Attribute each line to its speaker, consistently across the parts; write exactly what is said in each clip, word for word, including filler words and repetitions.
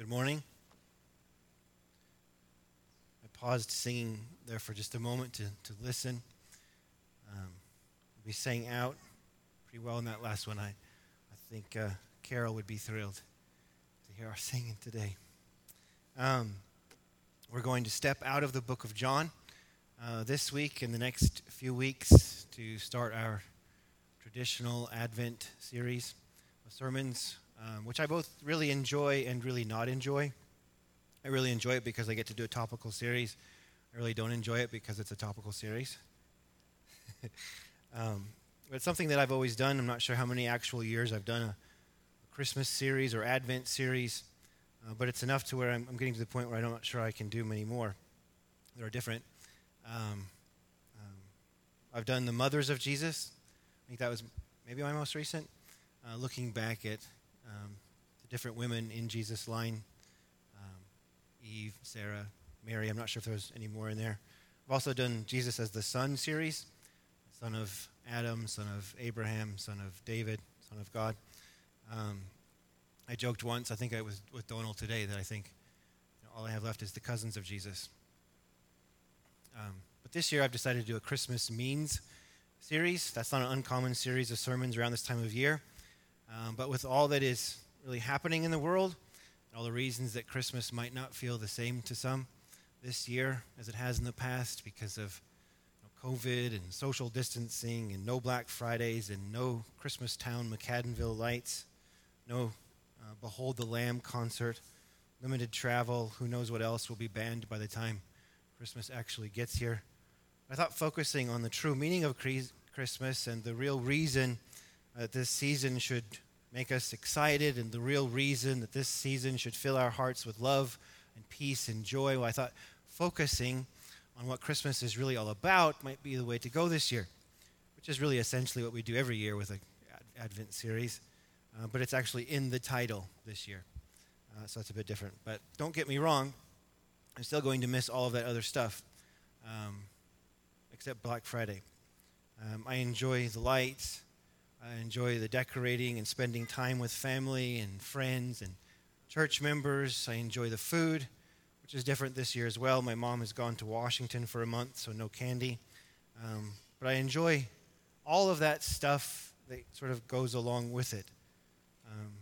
Speaker 1: Good morning. I paused singing there for just a moment to, to listen. Um, we sang out pretty well in that last one. I, I think uh, Carol would be thrilled to hear our singing today. Um, we're going to step out of the book of John uh, this week and the next few weeks to start our traditional Advent series of sermons, um, which I both really enjoy and really not enjoy. I really enjoy it because I get to do a topical series. I really don't enjoy it because it's a topical series. um, but it's something that I've always done. I'm not sure how many actual years I've done a, a Christmas series or Advent series, uh, but it's enough to where I'm, I'm getting to the point where I'm not sure I can do many more that are different. Um, um, I've done the Mothers of Jesus. I think that was maybe my most recent, uh, looking back at um, the different women in Jesus' line. Eve, Sarah, Mary. I'm not sure if there's any more in there. I've also done Jesus as the Son series, son of Adam, son of Abraham, son of David, son of God. Um, I joked once, I think I was with Donald today, that I think you know, all I have left is the cousins of Jesus. Um, but this year I've decided to do a Christmas Means series. That's not an uncommon series of sermons around this time of year. Um, but with all that is really happening in the world, all the reasons that Christmas might not feel the same to some this year as it has in the past because of you know, COVID and social distancing and no Black Fridays and no Christmas Town McAdenville lights, no uh, Behold the Lamb concert, limited travel, who knows what else will be banned by the time Christmas actually gets here. I thought focusing on the true meaning of Christmas and the real reason that this season should make us excited, and the real reason that this season should fill our hearts with love and peace and joy. Well, I thought focusing on what Christmas is really all about might be the way to go this year, which is really essentially what we do every year with an Advent series, uh, but it's actually in the title this year, uh, so it's a bit different. But don't get me wrong, I'm still going to miss all of that other stuff, um, except Black Friday. Um, I enjoy the lights. I enjoy the decorating and spending time with family and friends and church members. I enjoy the food, which is different this year as well. My mom has gone to Washington for a month, so no candy. Um, but I enjoy all of that stuff that sort of goes along with it. Um,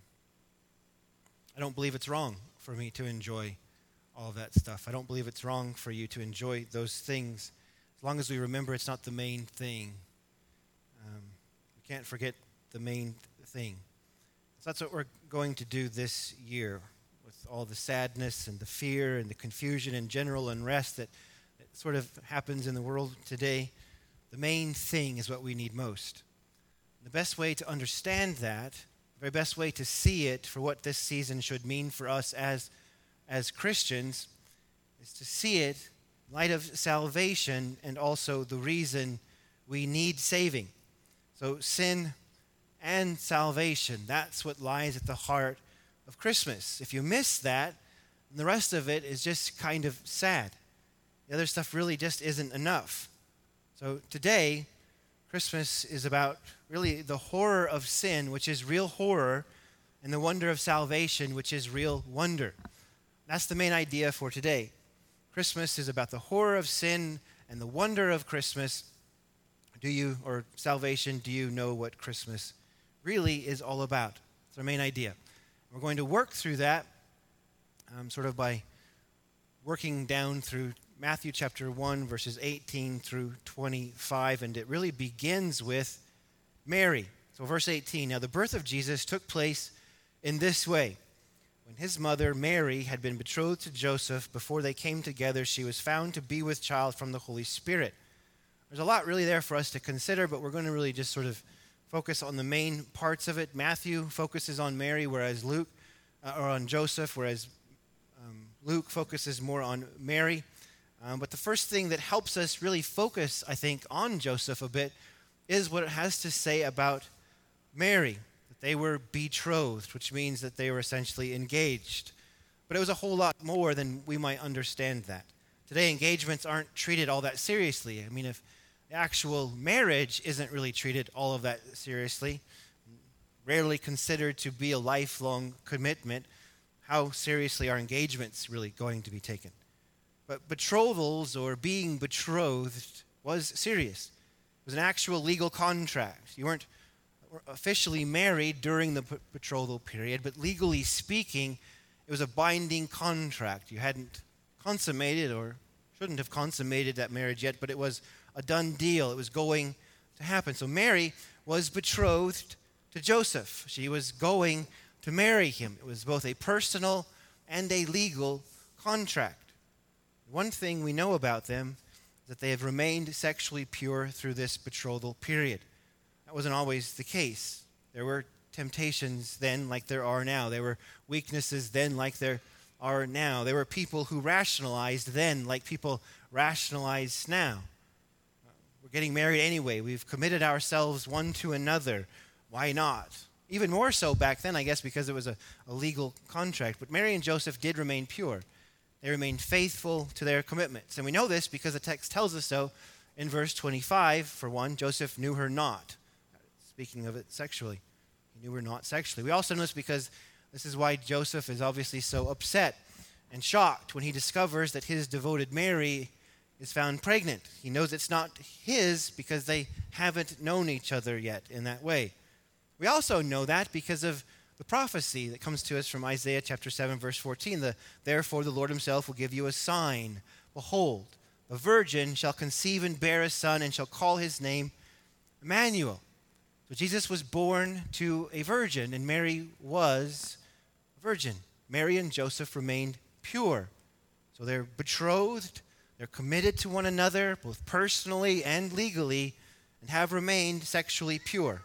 Speaker 1: I don't believe it's wrong for me to enjoy all of that stuff. I don't believe it's wrong for you to enjoy those things, as long as we remember it's not the main thing. Um, Can't forget the main thing. So that's what we're going to do this year with all the sadness and the fear and the confusion and general unrest that, that sort of happens in the world today. The main thing is what we need most. The best way to understand that, the very best way to see it for what this season should mean for us as, as Christians, is to see it in light of salvation and also the reason we need saving. So sin and salvation, that's what lies at the heart of Christmas. If you miss that, the rest of it is just kind of sad. The other stuff really just isn't enough. So today, Christmas is about really the horror of sin, which is real horror, and the wonder of salvation, which is real wonder. That's the main idea for today. Christmas is about the horror of sin and the wonder of Christmas. Do you, or salvation, do you know what Christmas really is all about? It's our main idea. We're going to work through that um, sort of by working down through Matthew chapter one, verses eighteen through twenty-five, and it really begins with Mary. So verse eighteen, now the birth of Jesus took place in this way. When his mother, Mary, had been betrothed to Joseph, before they came together, she was found to be with child from the Holy Spirit. There's a lot really there for us to consider, but we're going to really just sort of focus on the main parts of it. Matthew focuses on Mary, whereas Luke, uh, or on Joseph, whereas um, Luke focuses more on Mary. Um, but the first thing that helps us really focus, I think, on Joseph a bit is what it has to say about Mary, that they were betrothed, which means that they were essentially engaged. But it was a whole lot more than we might understand that. Today, engagements aren't treated all that seriously. I mean, if the actual marriage isn't really treated all of that seriously, rarely considered to be a lifelong commitment, how seriously are engagements really going to be taken? But betrothals or being betrothed was serious. It was an actual legal contract. You weren't officially married during the betrothal period, but legally speaking, it was a binding contract. You hadn't consummated or shouldn't have consummated that marriage yet, but it was a done deal. It was going to happen. So Mary was betrothed to Joseph. She was going to marry him. It was both a personal and a legal contract. One thing we know about them is that they have remained sexually pure through this betrothal period. That wasn't always the case. There were temptations then like there are now. There were weaknesses then like there are now. There were people who rationalized then like people rationalize now. We're getting married anyway. We've committed ourselves one to another. Why not? Even more so back then, I guess, because it was a, a legal contract. But Mary and Joseph did remain pure. They remained faithful to their commitments. And we know this because the text tells us so in verse twenty-five. For one, Joseph knew her not. Speaking of it sexually. He knew her not sexually. We also know this because this is why Joseph is obviously so upset and shocked when he discovers that his devoted Mary is found pregnant. He knows it's not his because they haven't known each other yet in that way. We also know that because of the prophecy that comes to us from Isaiah chapter seven, verse fourteen. The, Therefore the Lord himself will give you a sign. Behold, a virgin shall conceive and bear a son and shall call his name Emmanuel. So Jesus was born to a virgin, and Mary was a virgin. Mary and Joseph remained pure. So they're betrothed, they're committed to one another, both personally and legally, and have remained sexually pure.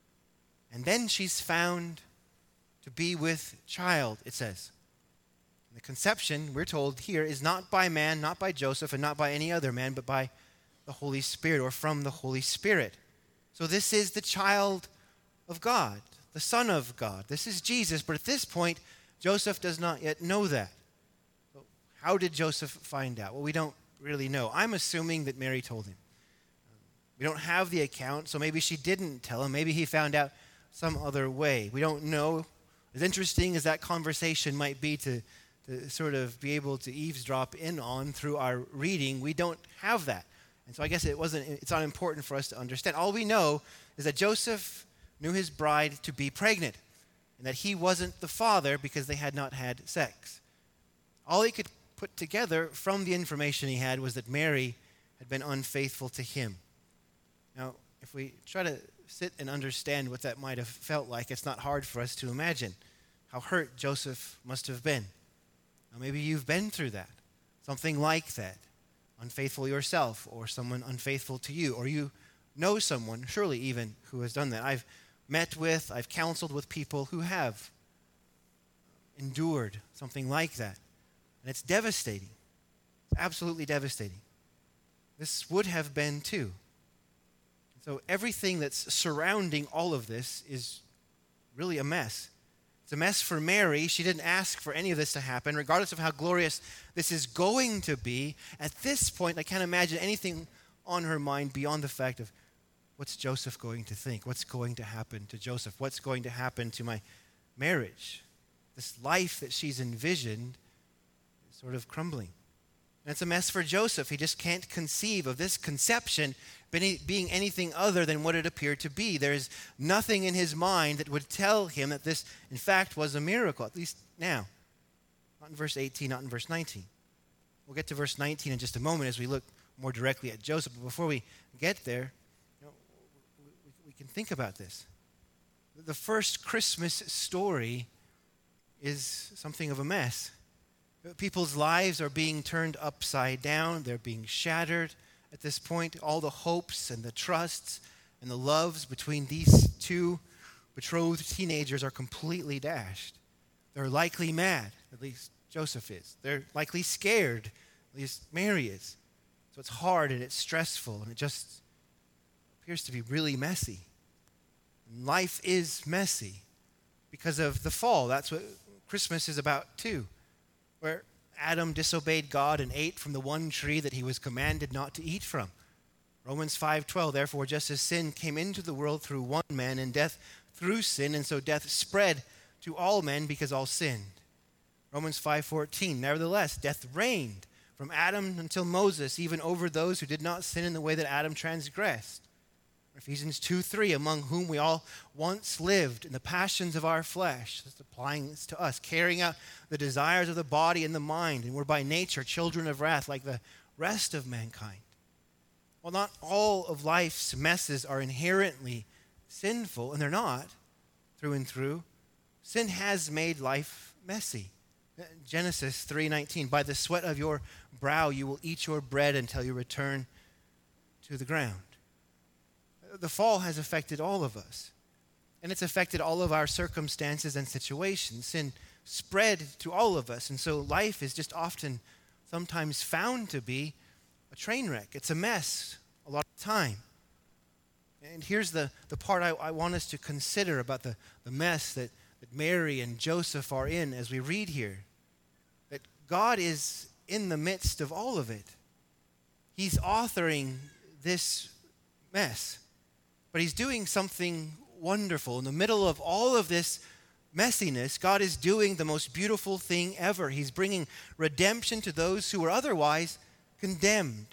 Speaker 1: And then she's found to be with child, it says. And the conception, we're told here, is not by man, not by Joseph, and not by any other man, but by the Holy Spirit, or from the Holy Spirit. So this is the child of God, the Son of God. This is Jesus, but at this point, Joseph does not yet know that. So how did Joseph find out? Well, we don't really know. I'm assuming that Mary told him. We don't have the account, so maybe she didn't tell him. Maybe he found out some other way. We don't know. As interesting as that conversation might be to, to sort of be able to eavesdrop in on through our reading, we don't have that. And so I guess it wasn't, it's not important for us to understand. All we know is that Joseph knew his bride to be pregnant and that he wasn't the father because they had not had sex. All he could put together from the information he had was that Mary had been unfaithful to him. Now, if we try to sit and understand what that might have felt like, it's not hard for us to imagine how hurt Joseph must have been. Now, maybe you've been through that, something like that, unfaithful yourself or someone unfaithful to you, or you know someone, surely even, who has done that. I've met with, I've counseled with people who have endured something like that, and it's devastating. It's absolutely devastating. This would have been too. So everything that's surrounding all of this is really a mess. It's a mess for Mary. She didn't ask for any of this to happen, regardless of how glorious this is going to be. At this point, I can't imagine anything on her mind beyond the fact of, what's Joseph going to think? What's going to happen to Joseph? What's going to happen to my marriage? This life that she's envisioned is sort of crumbling. And it's a mess for Joseph. He just can't conceive of this conception being anything other than what it appeared to be. There is nothing in his mind that would tell him that this, in fact, was a miracle, at least now. Not in verse eighteen, not in verse nineteen. We'll get to verse nineteen in just a moment as we look more directly at Joseph. But before we get there, you know, we, we can think about this. The first Christmas story is something of a mess. People's lives are being turned upside down. They're being shattered at this point. All the hopes and the trusts and the loves between these two betrothed teenagers are completely dashed. They're likely mad, at least Joseph is. They're likely scared, at least Mary is. So it's hard and it's stressful and it just appears to be really messy. And life is messy because of the fall. That's what Christmas is about too. Where Adam disobeyed God and ate from the one tree that he was commanded not to eat from. Romans five twelve, therefore just as sin came into the world through one man and death through sin, and so death spread to all men because all sinned. Romans five fourteen, nevertheless, death reigned from Adam until Moses, even over those who did not sin in the way that Adam transgressed. Ephesians two three, among whom we all once lived in the passions of our flesh. That's applying this to us, carrying out the desires of the body and the mind, and we're by nature children of wrath like the rest of mankind. Well, not all of life's messes are inherently sinful, and they're not, through and through. Sin has made life messy. Genesis three nineteen, by the sweat of your brow you will eat your bread until you return to the ground. The fall has affected all of us, and it's affected all of our circumstances and situations. Sin spread to all of us, and so life is just often sometimes found to be a train wreck. It's a mess a lot of the time. And here's the, the part I, I want us to consider about the, the mess that, that Mary and Joseph are in as we read here. That God is in the midst of all of it. He's authoring this mess. But he's doing something wonderful. In the middle of all of this messiness, God is doing the most beautiful thing ever. He's bringing redemption to those who were otherwise condemned.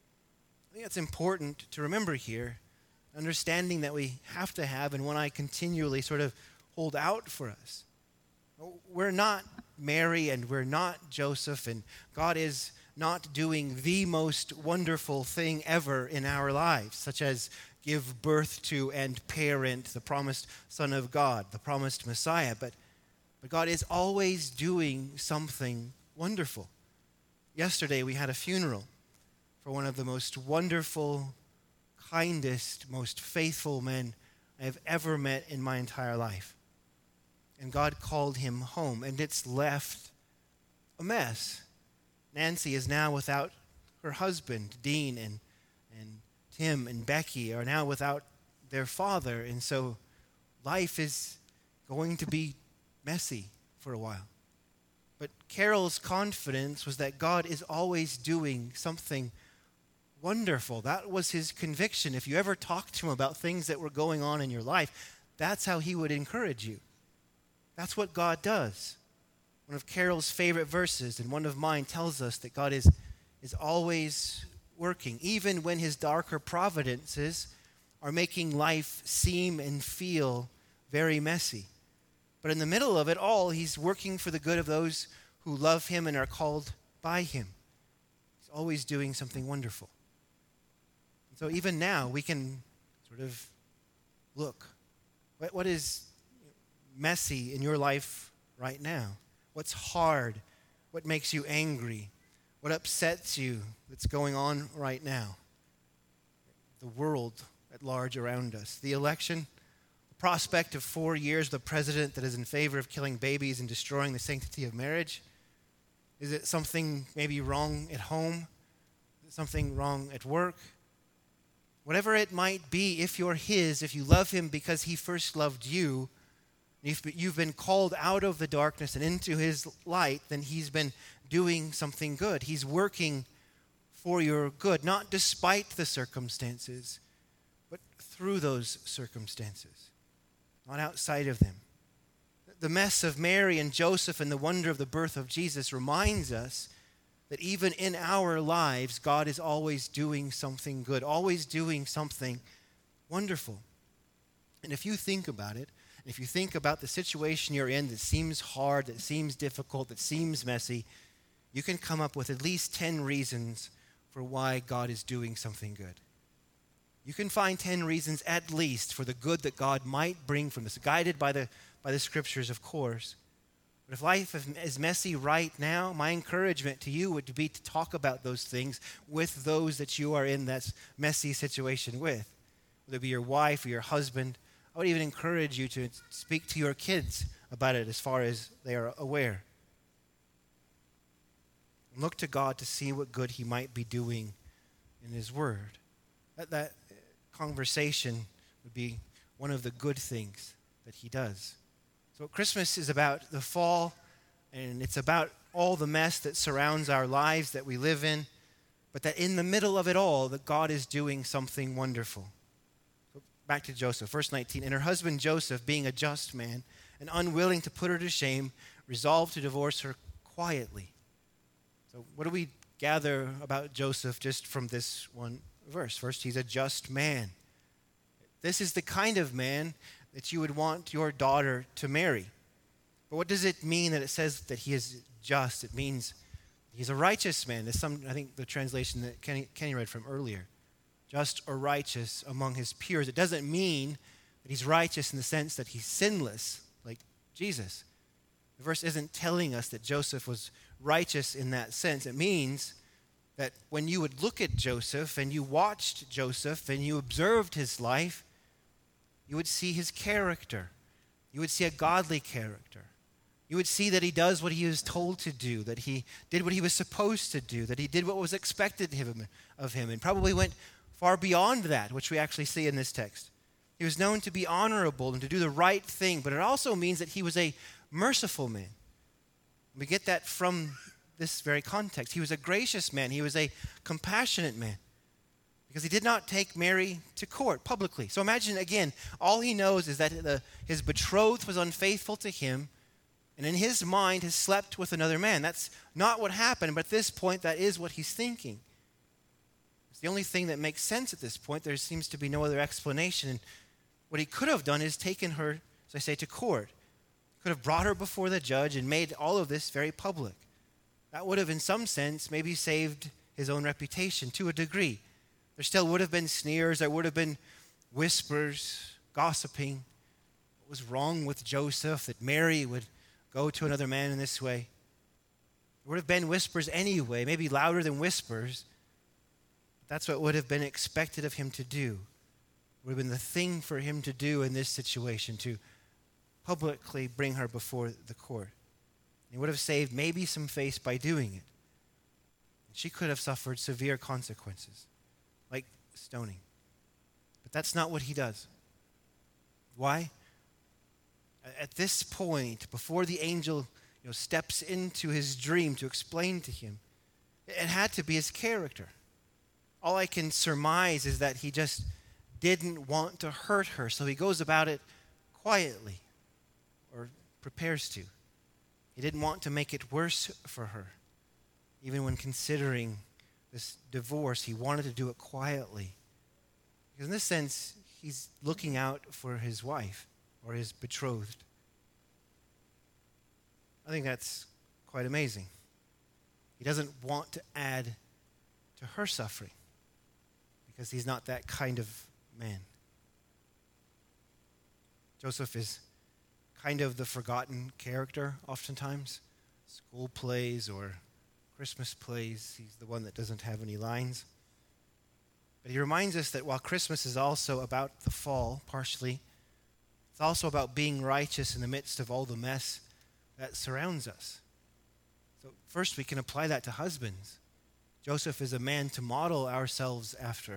Speaker 1: I think that's important to remember here. Understanding that we have to have, and one I continually sort of hold out for us. We're not Mary and we're not Joseph, and God is not doing the most wonderful thing ever in our lives, such as give birth to and parent the promised Son of God, the promised Messiah. But, but God is always doing something wonderful. Yesterday we had a funeral for one of the most wonderful, kindest, most faithful men I have ever met in my entire life. And God called him home, and it's left a mess. Nancy is now without her husband, Dean, and, and Tim and Becky are now without their father, and so life is going to be messy for a while. But Carol's confidence was that God is always doing something wonderful. That was his conviction. If you ever talked to him about things that were going on in your life, that's how he would encourage you. That's what God does. One of Carol's favorite verses, and one of mine, tells us that God is, is always working, even when his darker providences are making life seem and feel very messy. But in the middle of it all, he's working for the good of those who love him and are called by him. He's always doing something wonderful. And so even now, we can sort of look. What, what is messy in your life right now? What's hard? What makes you angry? What upsets you that's going on right now? The world at large around us. The election, the prospect of four years of a president that is in favor of killing babies and destroying the sanctity of marriage. Is it something maybe wrong at home? Is it something wrong at work? Whatever it might be, if you're his, if you love him because he first loved you, if you've been called out of the darkness and into his light, then he's been doing something good. He's working for your good, not despite the circumstances, but through those circumstances, not outside of them. The mess of Mary and Joseph and the wonder of the birth of Jesus reminds us that even in our lives, God is always doing something good, always doing something wonderful. And if you think about it, if you think about the situation you're in that seems hard, that seems difficult, that seems messy, you can come up with at least ten reasons for why God is doing something good. You can find ten reasons at least for the good that God might bring from this, guided by the, by the scriptures, of course. But if life is messy right now, my encouragement to you would be to talk about those things with those that you are in that messy situation with, whether it be your wife or your husband. I would even encourage you to speak to your kids about it as far as they are aware. And look to God to see what good he might be doing in his word. That, that conversation would be one of the good things that he does. So Christmas is about the fall, and it's about all the mess that surrounds our lives that we live in, but that in the middle of it all, that God is doing something wonderful. Back to Joseph, verse nineteen. And her husband Joseph, being a just man and unwilling to put her to shame, resolved to divorce her quietly. So what do we gather about Joseph just from this one verse? First, he's a just man. This is the kind of man that you would want your daughter to marry. But what does it mean that it says that he is just? It means he's a righteous man. There's some, I think, the translation that Kenny, Kenny read from earlier. Just or righteous among his peers. It doesn't mean that he's righteous in the sense that he's sinless, like Jesus. The verse isn't telling us that Joseph was righteous in that sense. It means that when you would look at Joseph and you watched Joseph and you observed his life, you would see his character. You would see a godly character. You would see that he does what he was told to do, that he did what he was supposed to do, that he did what was expected of him, of him and probably went far beyond that, which we actually see in this text. He was known to be honorable and to do the right thing, but it also means that he was a merciful man. We get that from this very context. He was a gracious man. He was a compassionate man because he did not take Mary to court publicly. So imagine, again, all he knows is that the, his betrothed was unfaithful to him, and in his mind has slept with another man. That's not what happened, but at this point, that is what he's thinking. It's the only thing that makes sense at this point. There seems to be no other explanation. And what he could have done is taken her, as I say, to court. He could have brought her before the judge and made all of this very public. That would have, in some sense, maybe saved his own reputation to a degree. There still would have been sneers. There would have been whispers, gossiping. What was wrong with Joseph that Mary would go to another man in this way? There would have been whispers anyway, maybe louder than whispers. That's what would have been expected of him to do. It would have been the thing for him to do in this situation, to publicly bring her before the court. He would have saved maybe some face by doing it. She could have suffered severe consequences, like stoning. But that's not what he does. Why? At this point, before the angel you know, steps into his dream to explain to him, it had to be his character. All I can surmise is that he just didn't want to hurt her, so he goes about it quietly, or prepares to. He didn't want to make it worse for her. Even when considering this divorce, he wanted to do it quietly. Because in this sense, he's looking out for his wife or his betrothed. I think that's quite amazing. He doesn't want to add to her suffering because he's not that kind of man. Joseph is kind of the forgotten character oftentimes. School plays or Christmas plays, he's the one that doesn't have any lines. But he reminds us that while Christmas is also about the fall, partially, it's also about being righteous in the midst of all the mess that surrounds us. So first we can apply that to husbands. Joseph is a man to model ourselves after.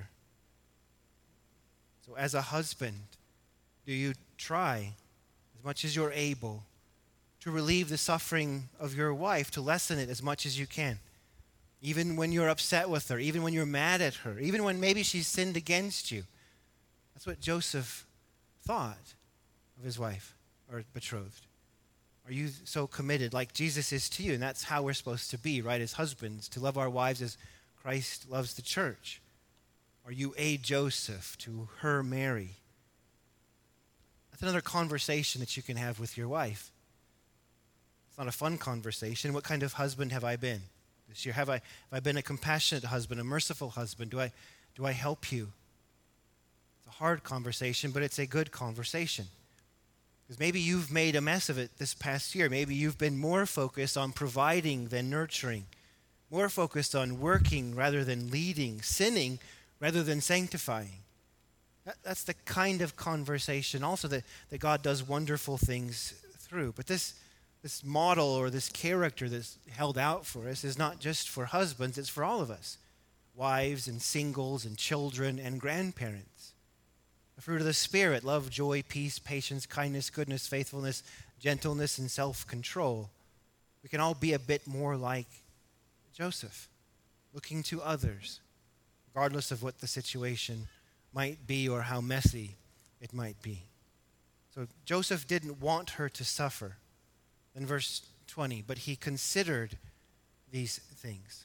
Speaker 1: So as a husband, do you try as much as you're able to relieve the suffering of your wife, to lessen it as much as you can? Even when you're upset with her, even when you're mad at her, even when maybe she's sinned against you. That's what Joseph thought of his wife or betrothed. Are you so committed like Jesus is to you? And that's how we're supposed to be, right, as husbands, to love our wives as Christ loves the church. Are you a Joseph to her Mary? That's another conversation that you can have with your wife. It's not a fun conversation. What kind of husband have I been this year? Have I, have I been a compassionate husband, a merciful husband? Do I, do I help you? It's a hard conversation, but it's a good conversation. Because maybe you've made a mess of it this past year. Maybe you've been more focused on providing than nurturing, more focused on working rather than leading, sinning rather than sanctifying. That, that's the kind of conversation also that, that God does wonderful things through. But this, this model or this character that's held out for us is not just for husbands, it's for all of us, wives and singles and children and grandparents. The fruit of the Spirit, love, joy, peace, patience, kindness, goodness, faithfulness, gentleness, and self-control. We can all be a bit more like Joseph, looking to others, regardless of what the situation might be or how messy it might be. So Joseph didn't want her to suffer. In verse twenty. But he considered these things.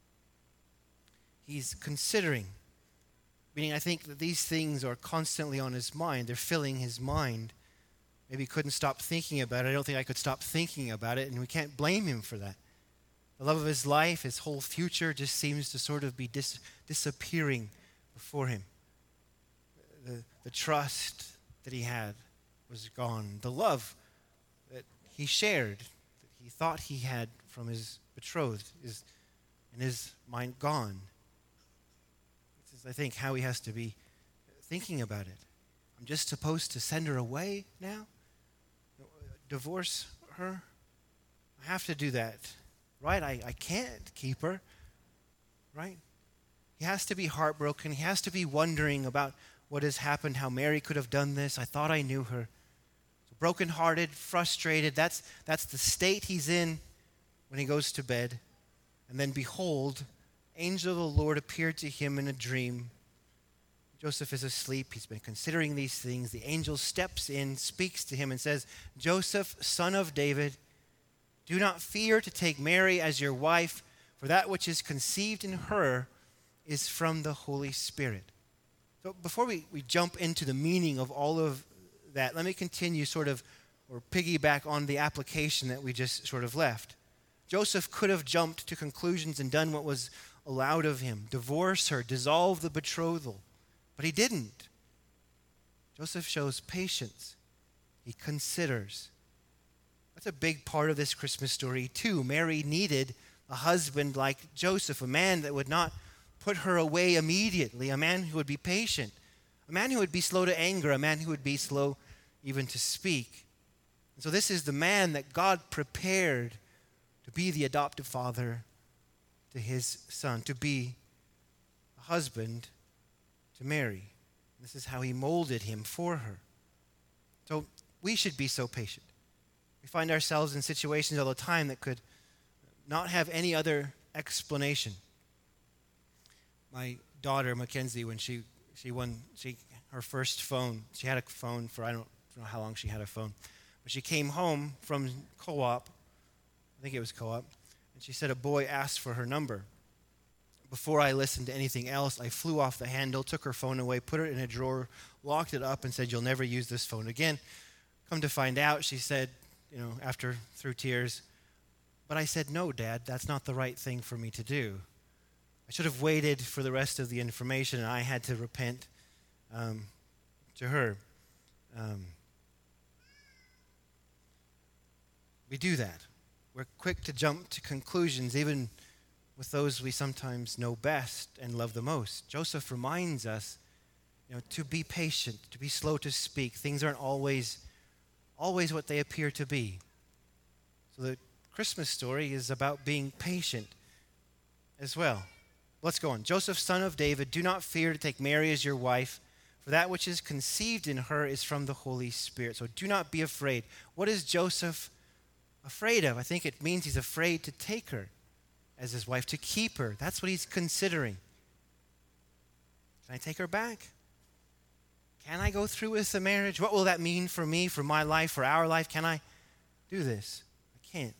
Speaker 1: He's considering, meaning I think that these things are constantly on his mind. They're filling his mind. Maybe he couldn't stop thinking about it. I don't think I could stop thinking about it, and we can't blame him for that. The love of his life, his whole future just seems to sort of be dis- disappearing before him. The, the trust that he had was gone. The love that he shared, that he thought he had from his betrothed, is in his mind gone. This is, I think, how he has to be thinking about it. I'm just supposed to send her away now? Divorce her? I have to do that, right? I, I can't keep her, right? He has to be heartbroken. He has to be wondering about what has happened, how Mary could have done this. I thought I knew her. So brokenhearted, frustrated, that's, that's the state he's in when he goes to bed. And then behold, angel of the Lord appeared to him in a dream. Joseph is asleep. He's been considering these things. The angel steps in, speaks to him, and says, Joseph, son of David, do not fear to take Mary as your wife, for that which is conceived in her is from the Holy Spirit. So before we, we jump into the meaning of all of that, let me continue sort of, or piggyback on the application that we just sort of left. Joseph could have jumped to conclusions and done what was allowed of him, divorce her, dissolve the betrothal. But he didn't. Joseph shows patience. He considers. That's a big part of this Christmas story, too. Mary needed a husband like Joseph, a man that would not put her away immediately, a man who would be patient, a man who would be slow to anger, a man who would be slow even to speak. And so this is the man that God prepared to be the adoptive father to his son, to be a husband to Mary. This is how he molded him for her. So we should be so patient. We find ourselves in situations all the time that could not have any other explanation. My daughter, Mackenzie, when she, she won she, her first phone, she had a phone for, I don't know how long she had a phone, but she came home from co-op, I think it was co-op, and she said a boy asked for her number. Before I listened to anything else, I flew off the handle, took her phone away, put it in a drawer, locked it up, and said, you'll never use this phone again. Come to find out, she said, you know, after, through tears, but I said, no, Dad, that's not the right thing for me to do. I should have waited for the rest of the information, and I had to repent um, to her. Um, we do that. We're quick to jump to conclusions, even with those we sometimes know best and love the most. Joseph reminds us, you know, to be patient, to be slow to speak. Things aren't always, always what they appear to be. So the Christmas story is about being patient as well. Let's go on. Joseph, son of David, do not fear to take Mary as your wife, for that which is conceived in her is from the Holy Spirit. So do not be afraid. What is Joseph afraid of? I think it means he's afraid to take her as his wife, to keep her. That's what he's considering. Can I take her back? Can I go through with the marriage? What will that mean for me, for my life, for our life? Can I do this? I can't.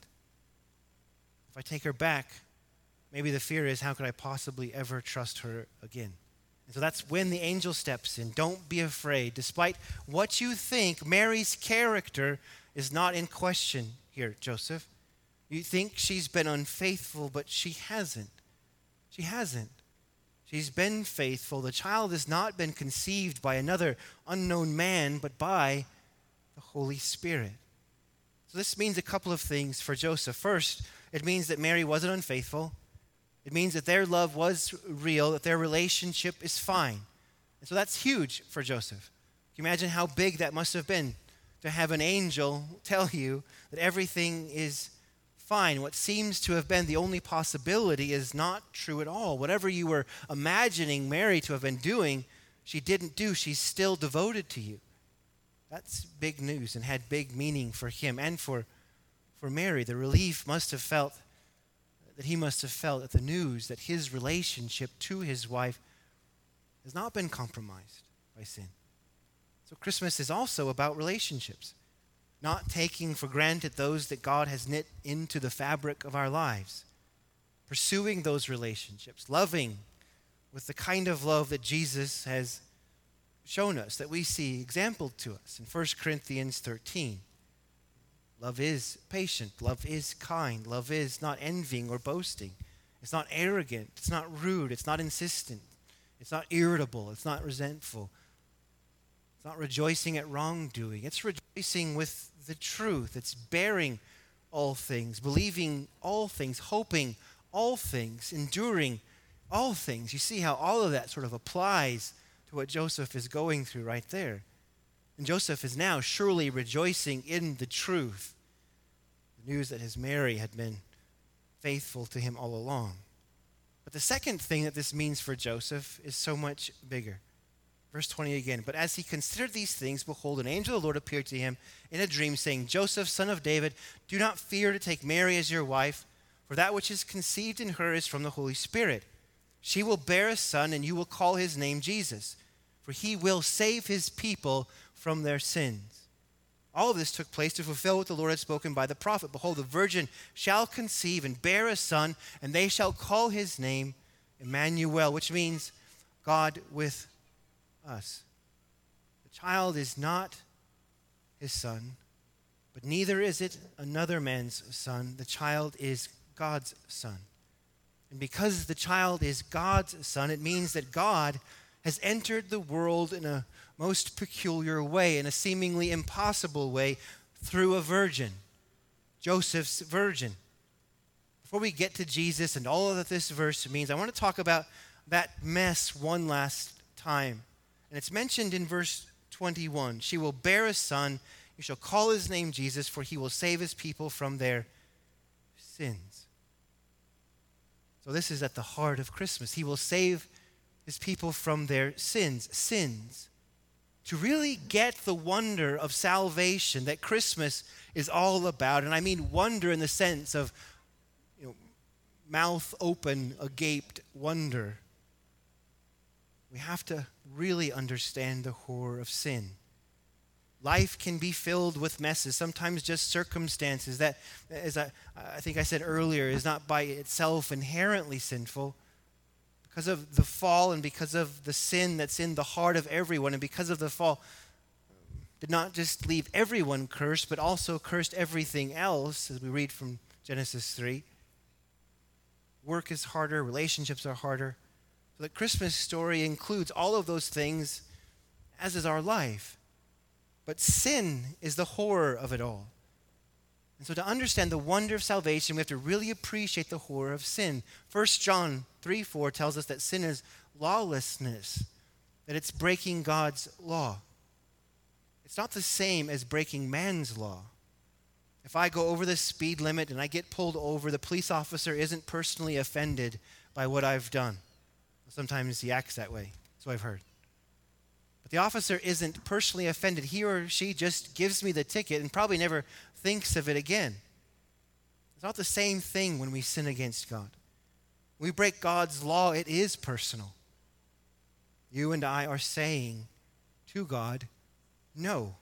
Speaker 1: If I take her back, maybe the fear is, how could I possibly ever trust her again? And so that's when the angel steps in. Don't be afraid. Despite what you think, Mary's character is not in question here, Joseph. You think she's been unfaithful, but she hasn't. She hasn't. She's been faithful. The child has not been conceived by another unknown man, but by the Holy Spirit. So this means a couple of things for Joseph. First, it means that Mary wasn't unfaithful. It means that their love was real, that their relationship is fine. And so that's huge for Joseph. Can you imagine how big that must have been to have an angel tell you that everything is fine? What seems to have been the only possibility is not true at all. Whatever you were imagining Mary to have been doing, she didn't do. She's still devoted to you. That's big news and had big meaning for him and for, for Mary. The relief must have felt, that he must have felt at the news that his relationship to his wife has not been compromised by sin. So Christmas is also about relationships. not taking for granted those that God has knit into the fabric of our lives, pursuing those relationships, loving with the kind of love that Jesus has shown us, that we see exampled to us in First Corinthians thirteen. Love is patient. Love is kind. Love is not envying or boasting. It's not arrogant. It's not rude. It's not insistent. It's not irritable. It's not resentful. It's not rejoicing at wrongdoing. It's rejoicing with the truth. It's bearing all things, believing all things, hoping all things, enduring all things. You see how all of that sort of applies to what Joseph is going through right there. And Joseph is now surely rejoicing in the truth, the news that his Mary had been faithful to him all along. But the second thing that this means for Joseph is so much bigger. Verse twenty again, but as he considered these things, behold, an angel of the Lord appeared to him in a dream, saying, Joseph, son of David, do not fear to take Mary as your wife, for that which is conceived in her is from the Holy Spirit. She will bear a son, and you will call his name Jesus, for he will save his people from their sins. All of this took place to fulfill what the Lord had spoken by the prophet. Behold, the virgin shall conceive and bear a son, and they shall call his name Emmanuel, which means God with us. The child is not his son, but neither is it another man's son. The child is God's son. And because the child is God's son, it means that God has entered the world in a most peculiar way, in a seemingly impossible way, through a virgin, Joseph's virgin. Before we get to Jesus and all that this verse means, I want to talk about that mess one last time. And it's mentioned in verse twenty-one. She will bear a son. You shall call his name Jesus, for he will save his people from their sins. So this is at the heart of Christmas. He will save his people from their sins. Sins. To really get the wonder of salvation that Christmas is all about, and I mean wonder in the sense of, you know, mouth open, agaped wonder, we have to really understand the horror of sin. Life can be filled with messes, sometimes just circumstances that, as I, I think I said earlier, is not by itself inherently sinful. Because of the fall and because of the sin that's in the heart of everyone, and because of the fall, did not just leave everyone cursed, but also cursed everything else, as we read from Genesis three. Work is harder, relationships are harder. So the Christmas story includes all of those things, as is our life. But sin is the horror of it all. And so to understand the wonder of salvation, we have to really appreciate the horror of sin. First John three four tells us that sin is lawlessness, that it's breaking God's law. It's not the same as breaking man's law. If I go over the speed limit and I get pulled over, the police officer isn't personally offended by what I've done. Sometimes he acts that way, so I've heard. But the officer isn't personally offended. He or she just gives me the ticket and probably never thinks of it again. It's not the same thing when we sin against God. When we break God's law, it is personal. You and I are saying to God, no.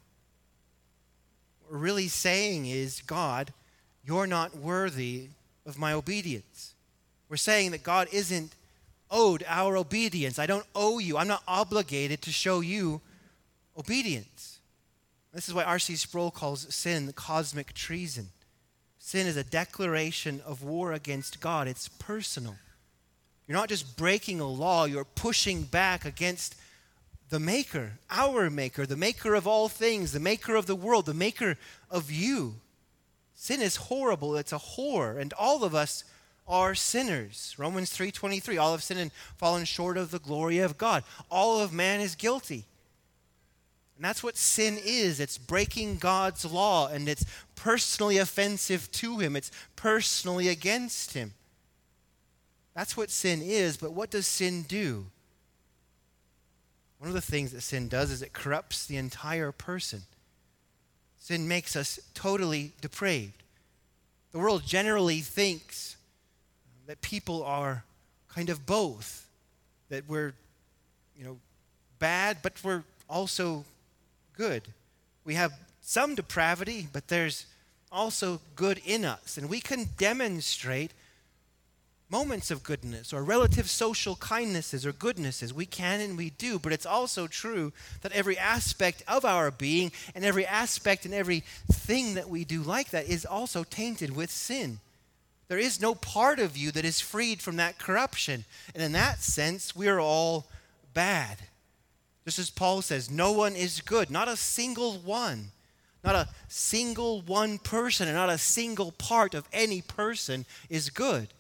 Speaker 1: What we're really saying is, God, you're not worthy of my obedience. We're saying that God isn't owed our obedience. I don't owe you. I'm not obligated to show you obedience. This is why R C Sproul calls sin cosmic treason. Sin is a declaration of war against God. It's personal. You're not just breaking a law, you're pushing back against the Maker, our Maker, the Maker of all things, the Maker of the world, the Maker of you. Sin is horrible. It's a horror, and all of us are sinners. Romans three twenty-three, all have sinned and fallen short of the glory of God. All of man is guilty. And that's what sin is. It's breaking God's law, and it's personally offensive to him. It's personally against him. That's what sin is, but what does sin do? One of the things that sin does is it corrupts the entire person. Sin makes us totally depraved. The world generally thinks that people are kind of both, that we're, you know, bad, but we're also good. We have some depravity, but there's also good in us. And we can demonstrate moments of goodness or relative social kindnesses or goodnesses. We can and we do, but it's also true that every aspect of our being and every aspect and every thing that we do like that is also tainted with sin. There is no part of you that is freed from that corruption. And in that sense, we are all bad. Just as Paul says, no one is good, not a single one. Not a single one person and not a single part of any person is good.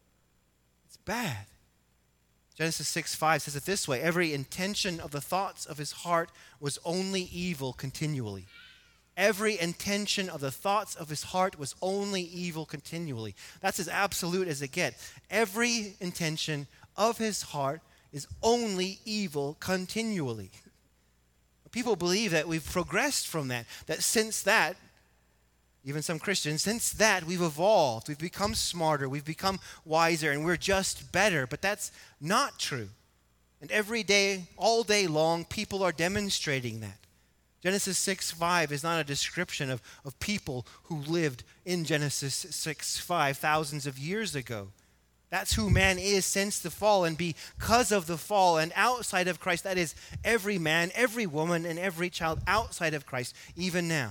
Speaker 1: Bad. Genesis six five says it this way: every intention of the thoughts of his heart was only evil continually. Every intention of the thoughts of his heart was only evil continually. That's as absolute as it gets. Every intention of his heart is only evil continually. People believe that we've progressed from that, that since that, even some Christians, since that we've evolved, we've become smarter, we've become wiser, and we're just better. But that's not true. And every day, all day long, people are demonstrating that. Genesis six five is not a description of, of people who lived in Genesis six five thousands of years ago. That's who man is since the fall, and because of the fall and outside of Christ, that is every man, every woman, and every child outside of Christ, even now.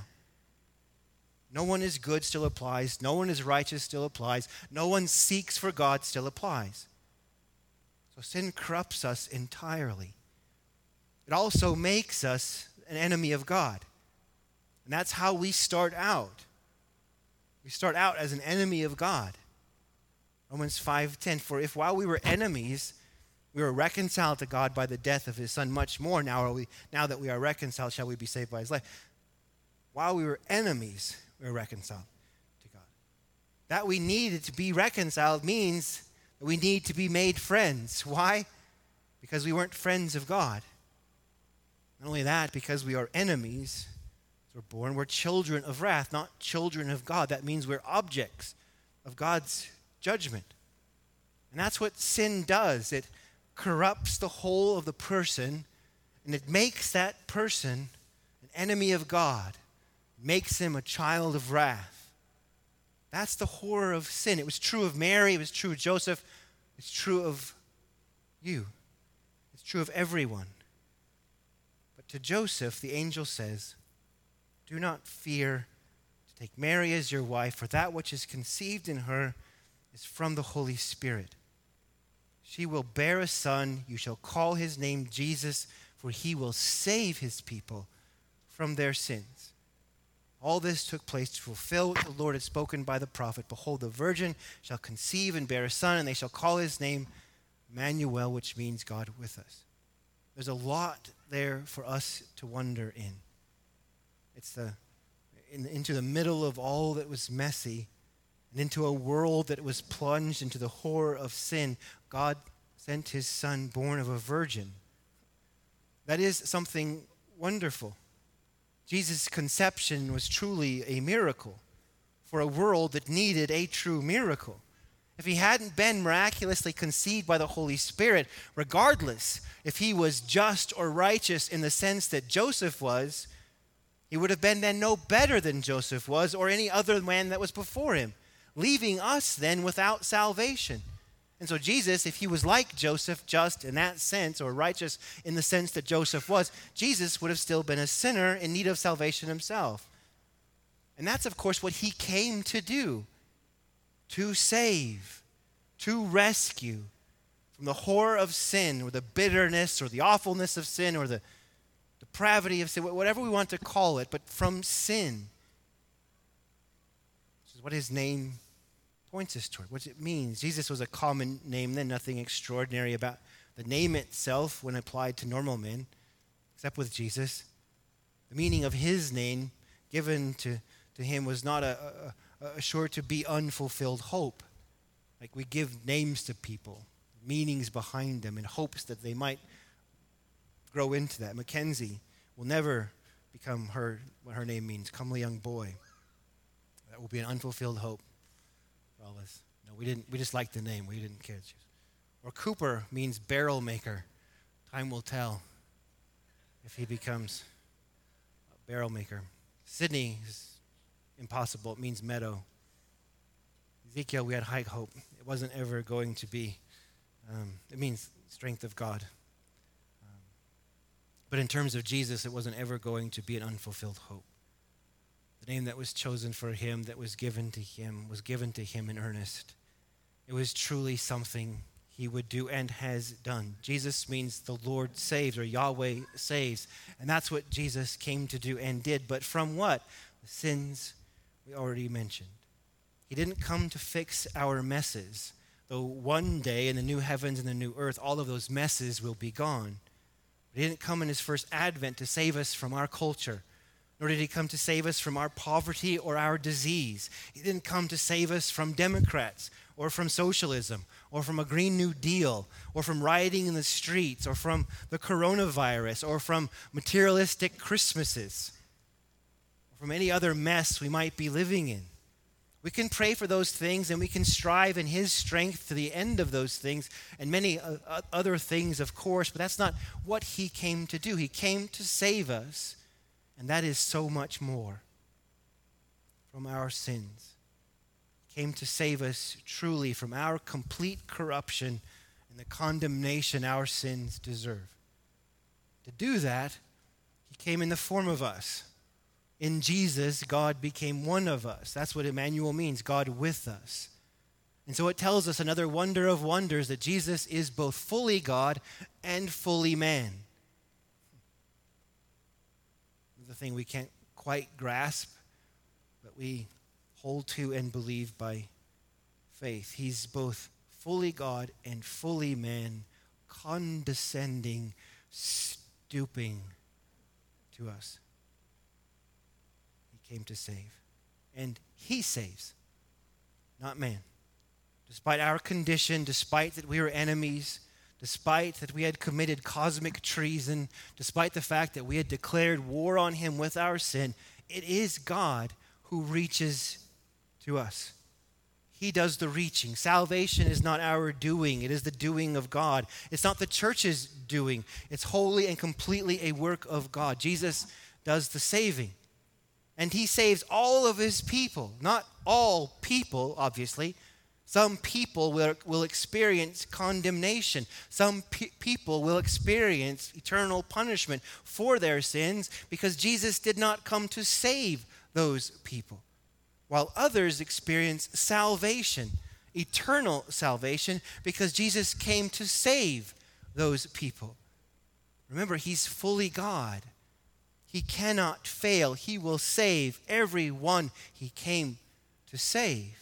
Speaker 1: No one is good still applies. No one is righteous still applies. No one seeks for God still applies. So sin corrupts us entirely. It also makes us an enemy of God. And that's how we start out. We start out as an enemy of God. Romans five ten, for if while we were enemies, we were reconciled to God by the death of his Son, much more now, are we, now that we are reconciled, shall we be saved by his life. While we were enemies, we were reconciled to God. That we needed to be reconciled means that we need to be made friends. Why? Because we weren't friends of God. Not only that, because we are enemies, we're born, we're children of wrath, not children of God. That means we're objects of God's judgment. And that's what sin does. It corrupts the whole of the person, and it makes that person an enemy of God. Makes him a child of wrath. That's the horror of sin. It was true of Mary. It was true of Joseph. It's true of you. It's true of everyone. But to Joseph, the angel says, do not fear to take Mary as your wife, for that which is conceived in her is from the Holy Spirit. She will bear a son. You shall call his name Jesus, for he will save his people from their sins. All this took place to fulfill what the Lord had spoken by the prophet. Behold, the virgin shall conceive and bear a son, and they shall call his name Emmanuel, which means God with us. There's a lot there for us to wonder in. It's the in, into the middle of all that was messy, and into a world that was plunged into the horror of sin, God sent his son born of a virgin. That is something wonderful. Jesus' conception was truly a miracle for a world that needed a true miracle. If he hadn't been miraculously conceived by the Holy Spirit, regardless if he was just or righteous in the sense that Joseph was, he would have been then no better than Joseph was or any other man that was before him, leaving us then without salvation. And so Jesus, if he was like Joseph, just in that sense, or righteous in the sense that Joseph was, Jesus would have still been a sinner in need of salvation himself. And that's, of course, what he came to do, to save, to rescue from the horror of sin, or the bitterness, or the awfulness of sin, or the depravity of sin, whatever we want to call it, but from sin. Which is what his name points us toward, what it means. Jesus was a common name then, nothing extraordinary about the name itself when applied to normal men, except with Jesus. The meaning of his name given to, to him was not a, a, a sure to be unfulfilled hope. Like we give names to people, meanings behind them in hopes that they might grow into that. Mackenzie will never become her, what her name means, comely young boy. That will be an unfulfilled hope. All this. No, we didn't. We just liked the name. We didn't care to choose. Or Cooper means barrel maker. Time will tell if he becomes a barrel maker. Sydney is impossible. It means meadow. Ezekiel, we had high hope. It wasn't ever going to be. Um, it means strength of God. Um, but in terms of Jesus, it wasn't ever going to be an unfulfilled hope. The name that was chosen for him, that was given to him, was given to him in earnest. It was truly something he would do and has done. Jesus means the Lord saves, or Yahweh saves. And that's what Jesus came to do and did. But from what? The sins we already mentioned. He didn't come to fix our messes, though one day in the new heavens and the new earth, all of those messes will be gone. But he didn't come in his first advent to save us from our culture, nor did he come to save us from our poverty or our disease. He didn't come to save us from Democrats or from socialism or from a Green New Deal or from rioting in the streets or from the coronavirus or from materialistic Christmases or from any other mess we might be living in. We can pray for those things, and we can strive in his strength to the end of those things and many uh, other things, of course, but that's not what he came to do. He came to save us, and that is so much more, from our sins. He came to save us truly from our complete corruption and the condemnation our sins deserve. To do that, he came in the form of us. In Jesus, God became one of us. That's what Emmanuel means, God with us. And so it tells us another wonder of wonders, that Jesus is both fully God and fully man. The thing we can't quite grasp, but we hold to and believe by faith. He's both fully God and fully man, condescending, stooping to us. He came to save. And he saves, not man. Despite our condition, despite that we were enemies, despite that we had committed cosmic treason, despite the fact that we had declared war on him with our sin, it is God who reaches to us. He does the reaching. Salvation is not our doing. It is the doing of God. It's not the church's doing. It's wholly and completely a work of God. Jesus does the saving. And he saves all of his people. Not all people, obviously. Some people will, will experience condemnation. Some pe- people will experience eternal punishment for their sins because Jesus did not come to save those people. While others experience salvation, eternal salvation, because Jesus came to save those people. Remember, he's fully God. He cannot fail. He will save everyone he came to save.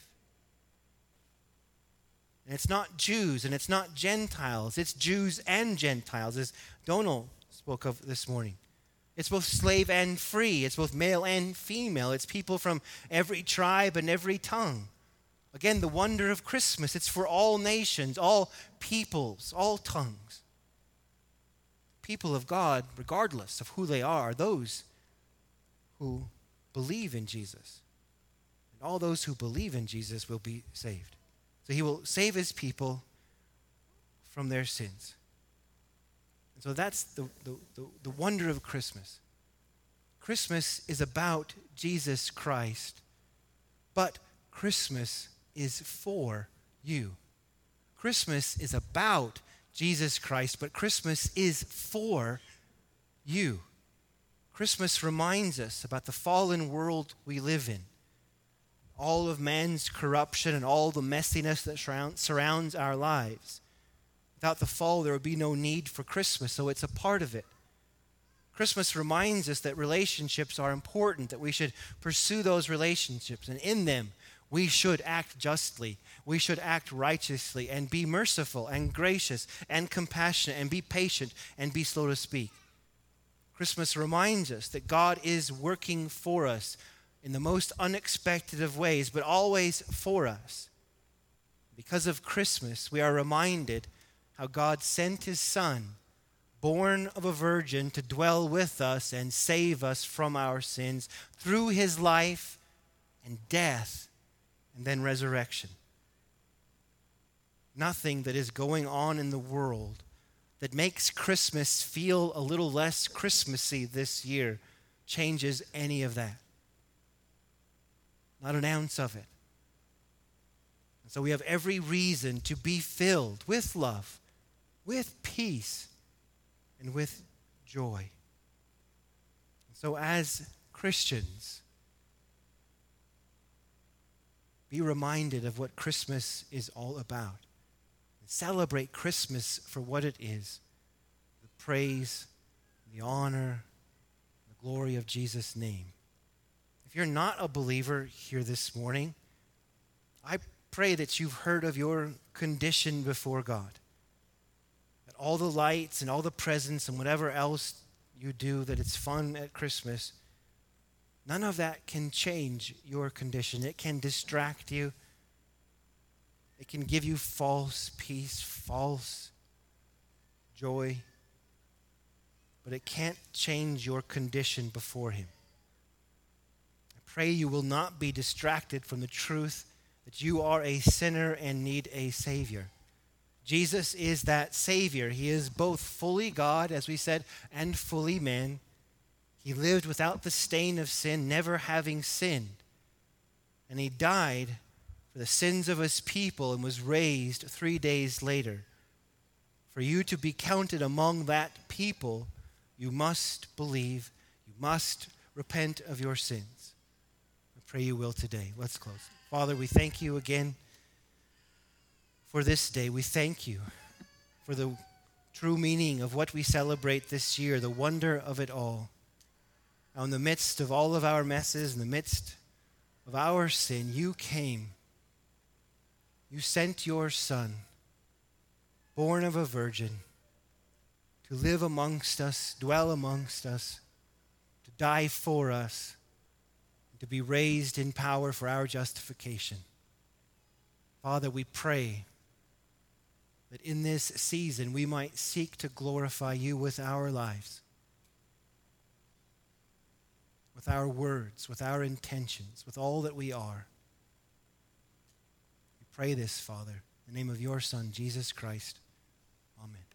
Speaker 1: And it's not Jews and it's not Gentiles. It's Jews and Gentiles, as Donal spoke of this morning. It's both slave and free. It's both male and female. It's people from every tribe and every tongue. Again, the wonder of Christmas. It's for all nations, all peoples, all tongues. People of God, regardless of who they are, those who believe in Jesus. And all those who believe in Jesus will be saved. So he will save his people from their sins. And so that's the, the, the, the wonder of Christmas. Christmas is about Jesus Christ, but Christmas is for you. Christmas is about Jesus Christ, but Christmas is for you. Christmas reminds us about the fallen world we live in. All of man's corruption and all the messiness that surrounds our lives. Without the fall, there would be no need for Christmas, so it's a part of it. Christmas reminds us that relationships are important, that we should pursue those relationships, and in them, we should act justly. We should act righteously and be merciful and gracious and compassionate and be patient and be slow to speak. Christmas reminds us that God is working for us in the most unexpected of ways, but always for us. Because of Christmas, we are reminded how God sent his Son, born of a virgin, to dwell with us and save us from our sins through his life and death and then resurrection. Nothing that is going on in the world that makes Christmas feel a little less Christmassy this year changes any of that. not an ounce of it. And so we have every reason to be filled with love, with peace, and with joy. So as Christians, be reminded of what Christmas is all about. And celebrate Christmas for what it is, the praise, the honor, the glory of Jesus' name. If you're not a believer here this morning, I pray that you've heard of your condition before God. That all the lights and all the presents and whatever else you do, that it's fun at Christmas, none of that can change your condition. It can distract you. It can give you false peace, false joy. But it can't change your condition before him. I pray you will not be distracted from the truth that you are a sinner and need a Savior. Jesus is that Savior. He is both fully God, as we said, and fully man. He lived without the stain of sin, never having sinned. And he died for the sins of his people and was raised three days later. For you to be counted among that people, you must believe, you must repent of your sins. I pray you will today. Let's close. Father, we thank you again for this day. We thank you for the true meaning of what we celebrate this year, the wonder of it all. Now, in the midst of all of our messes, in the midst of our sin, you came. You sent your Son, born of a virgin, to live amongst us, dwell amongst us, to die for us, and to be raised in power for our justification. Father, we pray that in this season we might seek to glorify you with our lives, with our words, with our intentions, with all that we are. We pray this, Father, in the name of your Son, Jesus Christ. Amen.